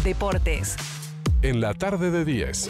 Deportes. En la tarde de 10.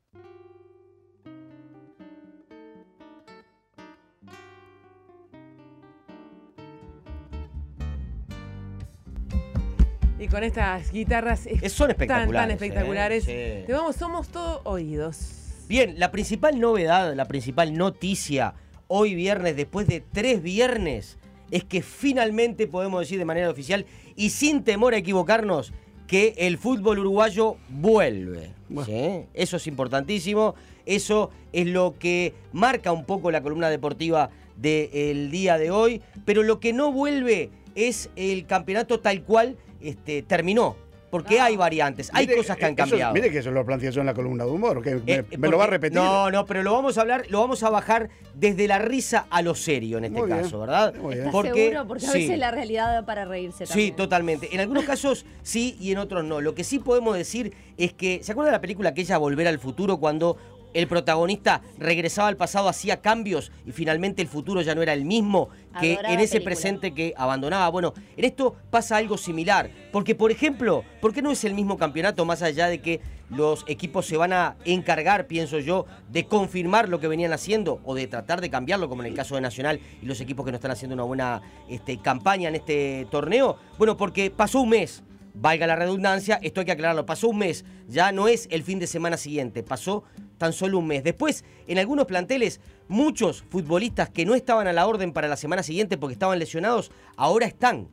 Y con estas guitarras son espectaculares, tan espectaculares. Sí. Somos todos oídos. Bien, la principal novedad, la principal noticia hoy viernes, después de 3 viernes, es que finalmente podemos decir de manera oficial y sin temor a equivocarnos que el fútbol uruguayo vuelve. Bueno. ¿Sí? Eso es importantísimo, eso es lo que marca un poco la columna deportiva del día de hoy, pero lo que no vuelve es el campeonato tal cual terminó. Porque hay variantes, hay cosas que han cambiado. Mire que eso lo planteé yo en la columna de humor, que me lo va a repetir. No, pero lo vamos a hablar, lo vamos a bajar desde la risa a lo serio en este caso, ¿verdad? ¿Estás seguro? Porque a veces la realidad da para reírse también. Sí, totalmente. En algunos casos sí y en otros no. Lo que sí podemos decir es que, ¿se acuerdan de la película aquella Volver al Futuro, cuando el protagonista regresaba al pasado, hacía cambios y finalmente el futuro ya no era el mismo que Adoraba en ese película. presente que abandonaba? Bueno, en esto pasa algo similar, porque por ejemplo, ¿por qué no es el mismo campeonato, más allá de que los equipos se van a encargar, pienso yo, de confirmar lo que venían haciendo o de tratar de cambiarlo, como en el caso de Nacional y los equipos que no están haciendo una buena campaña en este torneo? Bueno, porque pasó un mes. Valga la redundancia, esto hay que aclararlo, pasó un mes, ya no es el fin de semana siguiente, pasó tan solo un mes. Después, en algunos planteles, muchos futbolistas que no estaban a la orden para la semana siguiente porque estaban lesionados, ahora están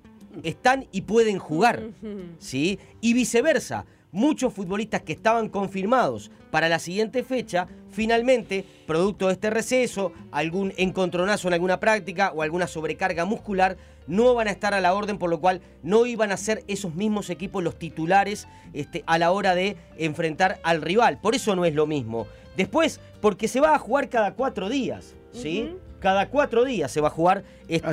y pueden jugar, ¿sí? Y viceversa, muchos futbolistas que estaban confirmados para la siguiente fecha, finalmente, producto de este receso, algún encontronazo en alguna práctica o alguna sobrecarga muscular, no van a estar a la orden, por lo cual no iban a ser esos mismos equipos los titulares a la hora de enfrentar al rival. Por eso no es lo mismo. Después, porque se va a jugar cada 4 días, ¿sí? Cada 4 días se va a jugar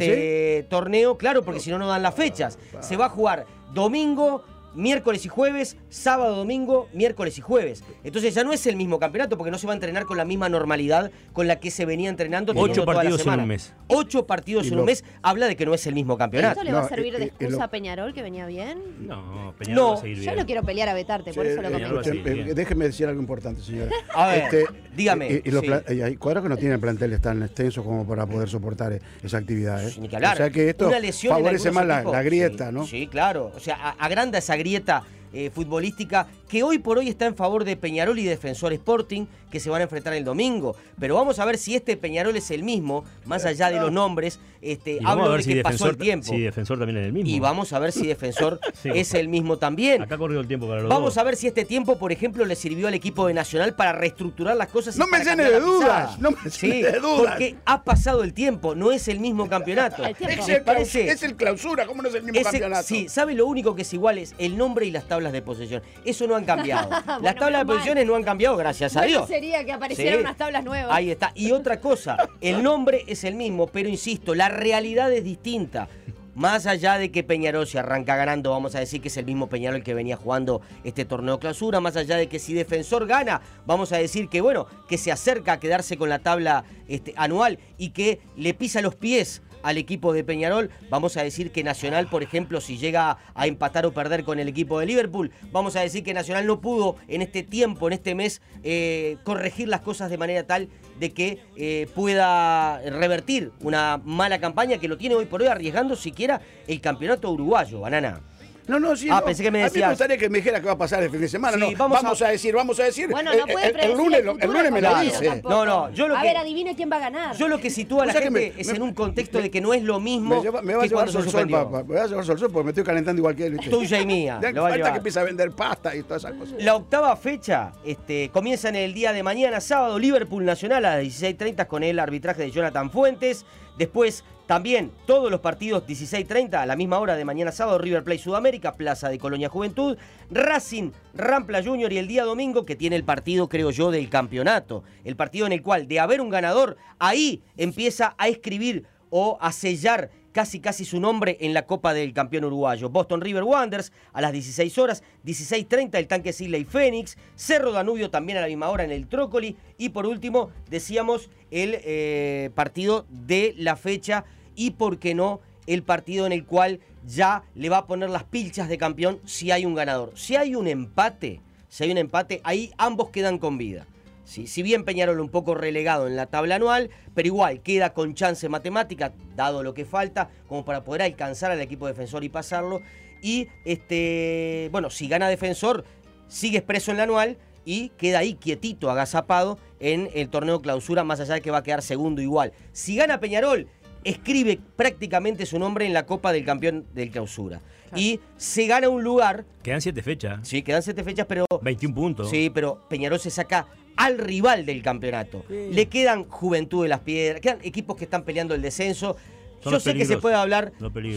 torneo, claro, porque si no, no dan las fechas. Se va a jugar domingo, miércoles y jueves, sábado, domingo, miércoles y jueves. Entonces ya no es el mismo campeonato porque no se va a entrenar con la misma normalidad con la que se venía entrenando. 8 partidos en un mes. 8 partidos en un mes habla de que no es el mismo campeonato. ¿Esto le va a servir de excusa a Peñarol, que venía bien? No, Peñarol va a seguir bien. Yo no quiero pelear a vetarte, por eso lo comento. Déjeme decir algo importante, señora. A ver, dígame. Hay cuadros que no tienen planteles tan extensos como para poder soportar esa actividad. Ni que hablar. O sea que esto favorece más la grieta, ¿no? Sí, claro. O sea, agranda esa grieta futbolística que hoy por hoy está en favor de Peñarol y Defensor Sporting, que se van a enfrentar el domingo. Pero vamos a ver si Peñarol es el mismo, más allá de los nombres. Hablo de que pasó el tiempo. Si Defensor también es el mismo. Y vamos a ver si Defensor es el mismo también. Acá corrió el tiempo para los Vamos a ver si este tiempo, por ejemplo, le sirvió al equipo de Nacional para reestructurar las cosas. No me llene de dudas. No me llene de dudas. Porque ha pasado el tiempo, no es el mismo campeonato. Es el clausura, ¿cómo no es el mismo campeonato? Sí, ¿sabe lo único que es igual? Es el nombre y las tablas de posesión. Eso no han cambiado. Las tablas de posiciones no han cambiado, gracias a Dios. Sería que aparecieran unas tablas nuevas. Ahí está. Y otra cosa, el nombre es el mismo, pero insisto, la realidad es distinta. Más allá de que Peñarol se arranca ganando, vamos a decir que es el mismo Peñarol que venía jugando este torneo clausura. Más allá de que si Defensor gana, vamos a decir que bueno, que se acerca a quedarse con la tabla anual y que le pisa los pies al equipo de Peñarol. Vamos a decir que Nacional, por ejemplo, si llega a empatar o perder con el equipo de Liverpool, vamos a decir que Nacional no pudo en este tiempo, en este mes, corregir las cosas de manera tal de que pueda revertir una mala campaña que lo tiene hoy por hoy arriesgando siquiera el campeonato uruguayo, Banana. No, sí. Pensé que me decías. A mí me gustaría que me dijera qué va a pasar el fin de semana. Sí, no, vamos a decir. Bueno, no puede predecir el lunes me lo dice. Yo lo a ver, adivine quién va a ganar. Yo lo que sitúo a la gente es en un contexto de que no es lo mismo. Me va a llevar sol, papá. Me va a llevar sol porque me estoy calentando igual que él. Tuya y mía. Falta que empiece a vender pasta y todas esas cosas. La octava fecha comienza en el día de mañana, sábado, Liverpool Nacional a las 16:30 con el arbitraje de Jonathan Fuentes. Después también todos los partidos 16:30 a la misma hora de mañana sábado, River Plate Sudamérica, Plaza de Colonia Juventud, Racing, Rampla Junior, y el día domingo que tiene el partido, creo yo, del campeonato. El partido en el cual, de haber un ganador, ahí empieza a escribir o a sellar casi su nombre en la Copa del Campeón Uruguayo. Boston River Wanderers a las 16 horas, 16:30 el Tanque Sigley Fénix, Cerro Danubio también a la misma hora en el Trócoli, y por último, decíamos, el partido de la fecha y, por qué no, el partido en el cual ya le va a poner las pilchas de campeón si hay un ganador. Si hay un empate, ahí ambos quedan con vida. ¿Sí? Si bien Peñarol un poco relegado en la tabla anual, pero igual queda con chance matemática, dado lo que falta, como para poder alcanzar al equipo defensor y pasarlo. Y bueno, si gana Defensor, sigue expreso en la anual y queda ahí quietito, agazapado en el torneo clausura, más allá de que va a quedar segundo igual. Si gana Peñarol, escribe prácticamente su nombre en la Copa del Campeón del Clausura. Claro. Y se gana un lugar. Quedan 7 fechas. Sí, quedan 7 fechas, pero 21 puntos. Sí, pero Peñarol se saca al rival del campeonato. Sí. Le quedan Juventud de las Piedras, quedan equipos que están peleando el descenso. Yo sé que se puede hablar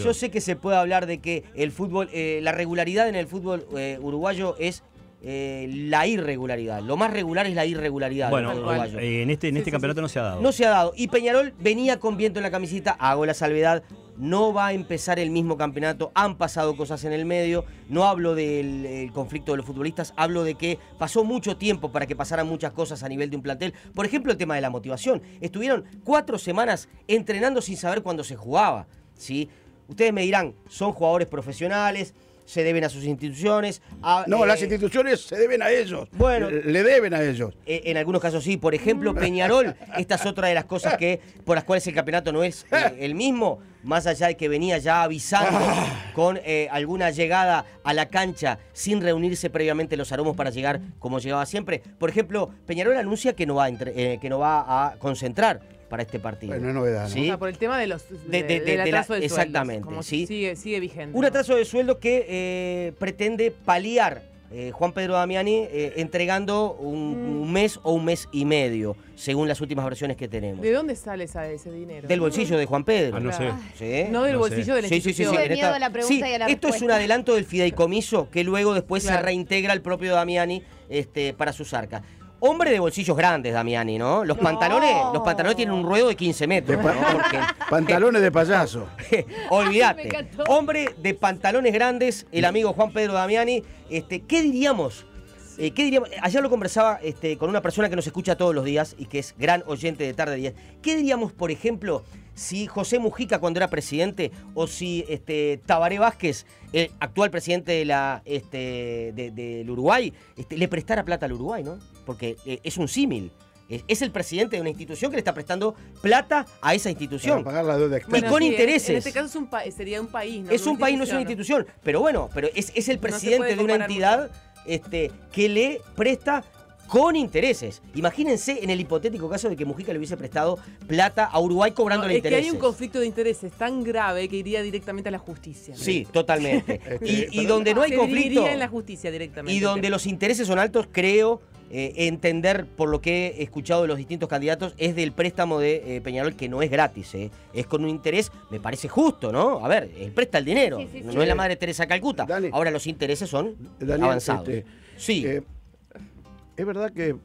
de que el fútbol, la regularidad en el fútbol uruguayo es la irregularidad. Lo más regular es la irregularidad. Bueno, en este campeonato no se ha dado. No se ha dado. Y Peñarol venía con viento en la camiseta, hago la salvedad, no va a empezar el mismo campeonato, han pasado cosas en el medio, no hablo del conflicto de los futbolistas, hablo de que pasó mucho tiempo para que pasaran muchas cosas a nivel de un plantel. Por ejemplo, el tema de la motivación. Estuvieron 4 semanas entrenando sin saber cuándo se jugaba, ¿sí? Ustedes me dirán, son jugadores profesionales, se deben a sus instituciones. Las instituciones se deben a ellos. Bueno, le deben a ellos. En algunos casos sí. Por ejemplo, Peñarol, esta es otra de las cosas por las cuales el campeonato no es el mismo, más allá de que venía ya avisando con alguna llegada a la cancha sin reunirse previamente los aromos para llegar como llegaba siempre. Por ejemplo, Peñarol anuncia que no va a concentrar para este partido. Bueno, no es novedad, ¿no? ¿Sí? O sea, por el tema del atraso de sueldos. Exactamente, como ¿sí? Sigue vigente. Un atraso de sueldo que pretende paliar Juan Pedro Damiani entregando un mes o un mes y medio, según las últimas versiones que tenemos. ¿De dónde sale ese dinero? Del bolsillo de Juan Pedro. No sé. ¿Sí? No del bolsillo de la institución. Tuve miedo a la pregunta y a la esto respuesta. es un adelanto del fideicomiso que luego después se reintegra el propio Damiani para sus arcas. Hombre de bolsillos grandes, Damiani, ¿no? Los pantalones tienen un ruedo de 15 metros. Pantalones de payaso. Olvídate. Hombre de pantalones grandes, el amigo Juan Pedro Damiani. ¿Qué diríamos? Ayer lo conversaba con una persona que nos escucha todos los días y que es gran oyente de Tarde 10. ¿Qué diríamos, por ejemplo, si José Mujica cuando era presidente o si Tabaré Vázquez, el actual presidente del Uruguay, le prestara plata al Uruguay, ¿no? Porque es un símil. Es el presidente de una institución que le está prestando plata a esa institución. Para pagar la deuda externa. Y con intereses. En este caso sería un país, ¿no? Es un país, no es una institución. Pero bueno, es el presidente de una entidad que le presta con intereses. Imagínense en el hipotético caso de que Mujica le hubiese prestado plata a Uruguay cobrándole intereses. Es que hay un conflicto de intereses tan grave que iría directamente a la justicia. Sí, totalmente. y donde no hay conflicto. Iría en la justicia directamente. Y donde los intereses son altos, creo entender, por lo que he escuchado de los distintos candidatos, es del préstamo de Peñarol, que no es gratis, es con un interés, me parece justo, ¿no? A ver, él presta el dinero, no es la madre Teresa Calcuta. Dani, ahora los intereses son Daniel, avanzados. Sí. ¿Es verdad que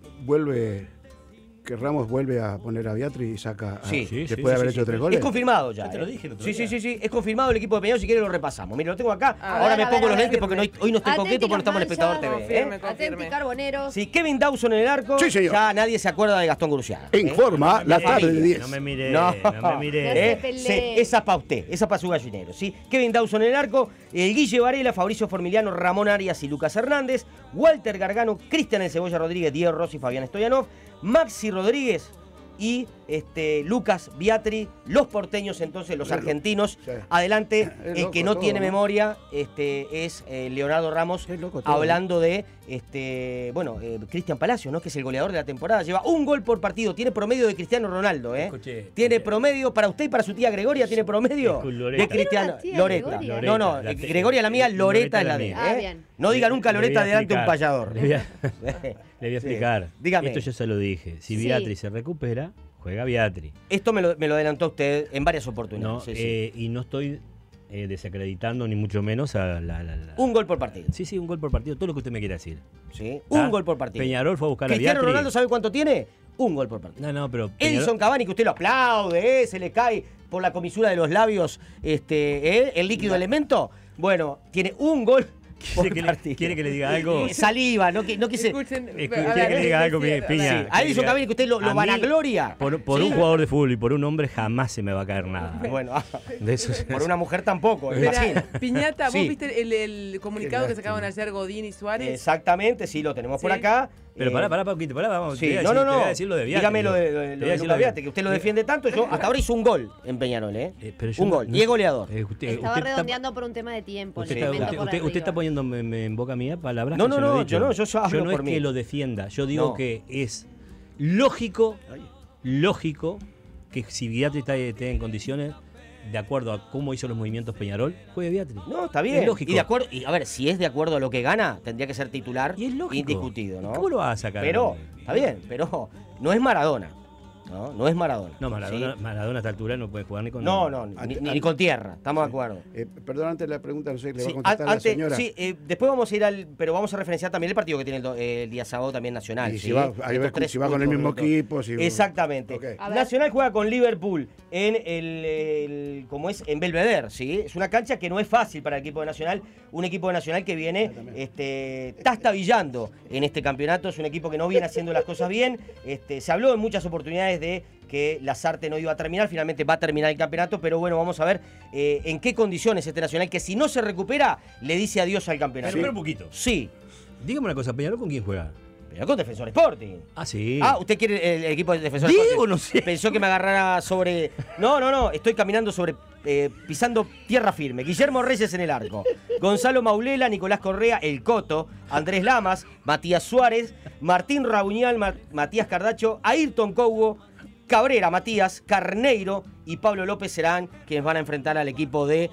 Ramos vuelve a poner a Viatri y saca después de haber hecho 3 goles? Es confirmado ya. Te lo dije el otro Sí, día. es confirmado el equipo de Peñarol. Si quiere lo repasamos. Mira, lo tengo acá. Ahora me pongo los lentes porque hoy no estoy coqueto porque no estamos en Espectador TV. Atenti, Carboneros. Sí, Kevin Dawson en el arco. Sí, señor. Ya nadie se acuerda de Gastón Guruciaga. Informa la tarde de 10. No me mire, No. no me mire. Esa es para usted, esa para su gallinero. ¿Sí? Kevin Dawson en el arco, el Guille Varela, Fabricio Formiliano, Ramón Arias y Lucas Hernández, Walter Gargano, Cristian El Cebolla Rodríguez, Diego Rossi, Fabián Stoyanov, Maxi Rodríguez y Lucas Viatri, los porteños entonces, los argentinos. Sí. Adelante, el que no todo, tiene ¿no? memoria es Leonardo Ramos, hablando de Cristian Palacio, ¿no? Que es el goleador de la temporada. Lleva 1 gol por partido, tiene promedio de Cristiano Ronaldo, Tiene promedio para usted y para su tía Gregoria, tiene promedio de Cristiano. Loreta. No, Gregoria la mía, Loreta es la de él. Bien. No diga nunca Loreta delante de un payador. Le voy a explicar. Dígame. Esto yo se lo dije. Si Sí. Viatri se recupera, juega Viatri. Esto me lo adelantó usted en varias oportunidades. No, Sí. y no estoy desacreditando ni mucho menos a la... 1 gol por partido. Sí, 1 gol por partido, todo lo que usted me quiera decir. Sí. 1 gol por partido. Peñarol fue a buscar a Cristiano Viatri. Ronaldo, ¿sabe cuánto tiene? 1 gol por partido. No, pero... Edison Cavani, que usted lo aplaude, se le cae por la comisura de los labios el líquido elemento. Bueno, tiene 1 gol ¿Quiere que le diga algo? Saliva, no quise. Escuchen, ¿Quiere a ver, que le diga algo, decía- Piña? Sí, a Edison Cavani que usted lo A mí, vanagloria. Por un jugador de fútbol y por un hombre jamás se me va a caer nada. Bueno, De eso, por una mujer tampoco, Espera, imagino. Piñata, ¿vos Sí. viste el comunicado Qué que sacaban ayer Godín y Suárez? Exactamente, sí, lo tenemos por Sí. acá. Pero pará, Paquito, vamos. Sí, te voy a no, decir- no, te voy a no. decir lo de Viatri. Dígame lo de Te voy a decir Lucas Viatri, que usted lo defiende tanto. Yo hasta ahora hizo un gol en Peñarol, ¿eh? Pero yo Un no- gol. no- Y es goleador. Estaba redondeando por un tema de tiempo. Usted, le está, comento usted- por usted está arriba. poniéndome en boca mía palabras No, que no, yo no no, he dicho. yo hablo no por es mí. que lo defienda, yo digo No. que es lógico que si Viatri esté en condiciones, de acuerdo a cómo hizo los movimientos Peñarol, juegue Viatri. No, está bien. Es lógico. Y de acuerdo, y a ver, si es de acuerdo a lo que gana, tendría que ser titular Y es lógico. indiscutido, ¿no? ¿Cómo lo vas a sacar? Pero, está bien, pero no es Maradona. No es Maradona. No, Maradona, ¿sí? Maradona a esta altura no puede jugar ni con... No, ni con tierra, estamos de acuerdo. Perdón, antes la pregunta, no sé, le va Sí, a contestar la antes, señora. sí, después vamos a ir pero vamos a referenciar también el partido que tiene el día sábado también Nacional. Y ¿sí? si va, Estos hay que ver tres si va con el mismo puntos. equipo. Si... Exactamente. Ok. A ver. Nacional juega con Liverpool en como es en Belvedere, ¿sí? Es una cancha que no es fácil para el equipo de Nacional, un equipo de Nacional que viene trastabillando en este campeonato, es un equipo que no viene haciendo las cosas bien. Se habló en muchas oportunidades de que Lasarte no iba a terminar, finalmente va a terminar el campeonato, pero bueno, vamos a ver en qué condiciones este Nacional, que si no se recupera, le dice adiós al campeonato. Pero un poquito. Sí, Dígame una cosa, ¿Peñarol con quién juega? pero con Defensor Sporting. Ah, sí. Ah, ¿usted quiere el equipo de Defensor Digo, Sporting? no sé. Pensó que me agarrara sobre... No, estoy caminando sobre... pisando tierra firme. Guillermo Reyes en el arco. Gonzalo Maulela, Nicolás Correa, El Coto, Andrés Lamas, Matías Suárez, Martín Rabuñal, Matías Cardacho, Ayrton Cougo, Cabrera, Matías, Carneiro y Pablo López serán quienes van a enfrentar al equipo de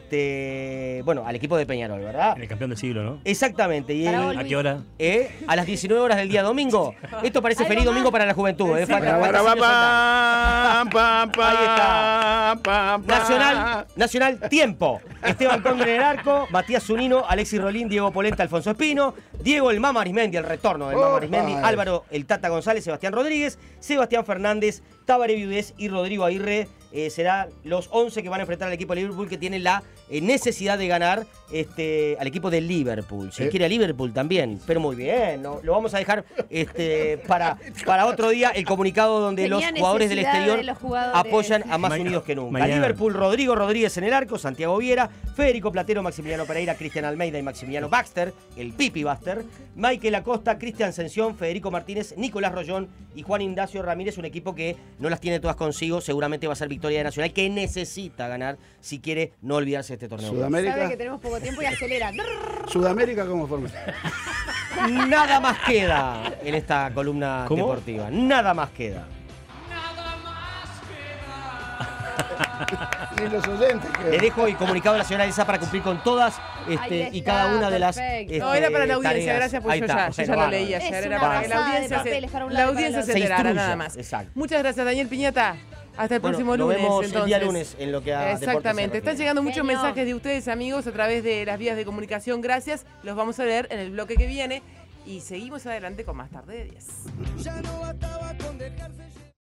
al equipo de Peñarol, ¿verdad? El campeón del siglo, ¿no? Exactamente. Y Para vos, ¿A Luis. qué hora? a las 19 horas del día domingo. Esto parece Algo feliz más. domingo para la juventud. Falta Para, signos pam, pam, pam, Ahí está. pam, pam. Nacional, tiempo. Esteban Condre en el arco, Matías Zunino, Alexis Rolín, Diego Polenta, Alfonso Espino, Diego el Mama Arismendi, el retorno del Mama Opa. Arismendi, Álvaro el Tata González, Sebastián Rodríguez, Sebastián Fernández, Tabaré Viudés y Rodrigo Aguirre. Serán los 11 que van a enfrentar al equipo de Liverpool, que tiene la necesidad de ganar al equipo de Liverpool. Si quiere a Liverpool también, pero muy bien. ¿no? Lo vamos a dejar para otro día, el comunicado donde Tenía los jugadores del necesidad exterior de los jugadores. apoyan a más Mañana- unidos que nunca. mañana. Liverpool, Rodrigo Rodríguez en el arco, Santiago Viera, Federico Platero, Maximiliano Pereira, Cristian Almeida y Maximiliano Baxter, el Pipi Baxter, Michael Acosta, Cristian Ascensión, Federico Martínez, Nicolás Rollón y Juan Ignacio Ramírez, un equipo que no las tiene todas consigo, seguramente va a ser victoria de Nacional, que necesita ganar si quiere no olvidarse de este torneo. Sabe Sudamérica, que tenemos poco tiempo y acelera. Sudamérica, ¿cómo forma? Nada más queda en esta columna ¿Cómo? deportiva, nada más queda. Ni los oyentes. Le dejo el comunicado de la señora Elsa para cumplir con todas Ahí y está, cada una de las perfecto. No, era para la audiencia, tareas. gracias, Ahí pues está, yo ya lo bárbaro. leí ayer. Es Era una para que la pasada de audiencia papeles para un la lado y para audiencia el se otro. enterara, instruya, nada más. exacto. Muchas gracias, Daniel Piñata. Hasta el Bueno, próximo nos lunes. vemos entonces. el día lunes en lo que a deportes se Exactamente. Están refiere. llegando muchos Genio. mensajes de ustedes, amigos, a través de las vías de comunicación. Gracias. Los vamos a leer en el bloque que viene. Y seguimos adelante con más tarde de 10.